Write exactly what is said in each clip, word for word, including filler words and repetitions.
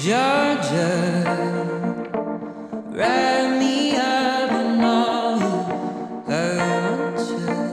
Georgia, wrap me up in all you want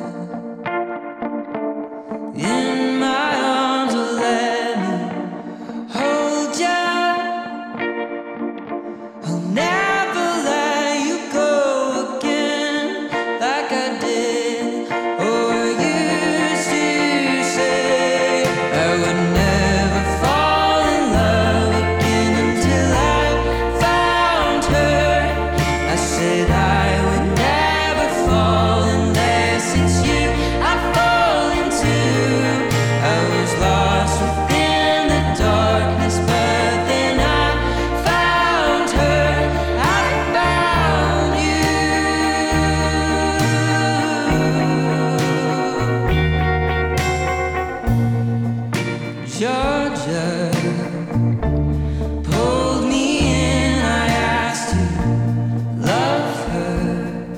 you. In my arms, will let me hold you. I'll never let you go again like I did or used to say. I would never fall in love again until I found her. I said I would never fall unless it's you I fall into. I was lost within the darkness, but then I found her. I found you. Georgia pulled me in, I asked to love her.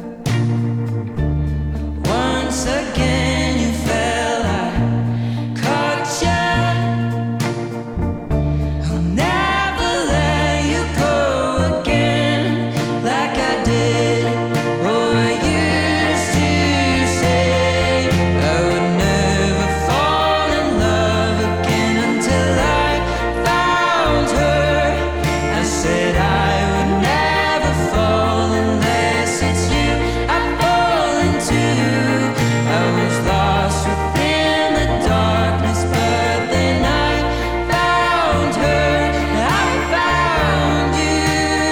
Once again you fell, I caught you. I'll never let you go again like I did or used to say. I would never fall in love again until I found her. I said I would never fall unless it's you I fall into. I was lost within the darkness, but then I found her. I found you.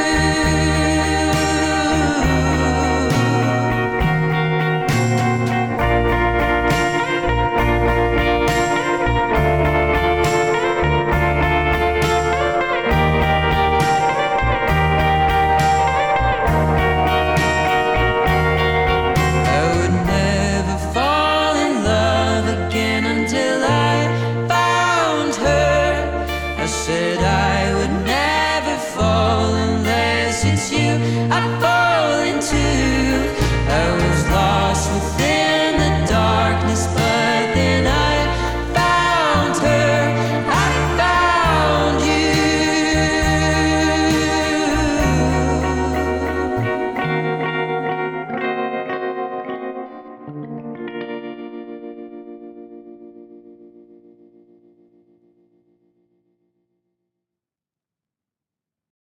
I would never fall in love again until I found her. I said I would never fall unless it's you I fall